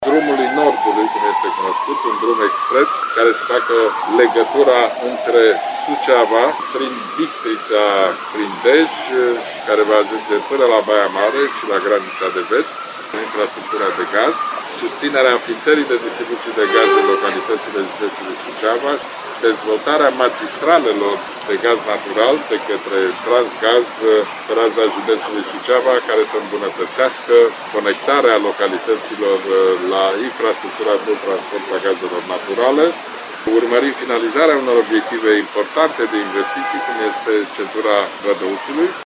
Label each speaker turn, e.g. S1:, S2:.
S1: drumului Nordului, cum este cunoscut, un drum expres care să facă legătura între Suceava prin Bistrița, prin Dej, care va ajunge până la Baia Mare și la granița de vest, infrastructura de gaz, susținerea înființării de distribuții de gaz în localitățile județului Suceava, dezvoltarea magistralelor de gaz natural de către Transgaz pe raza județului Suceava, care să îmbunătățească conectarea localităților la infrastructura de transport a gazelor naturale. Urmărim finalizarea unor obiective importante de investiții, cum este centura Rădăuțului.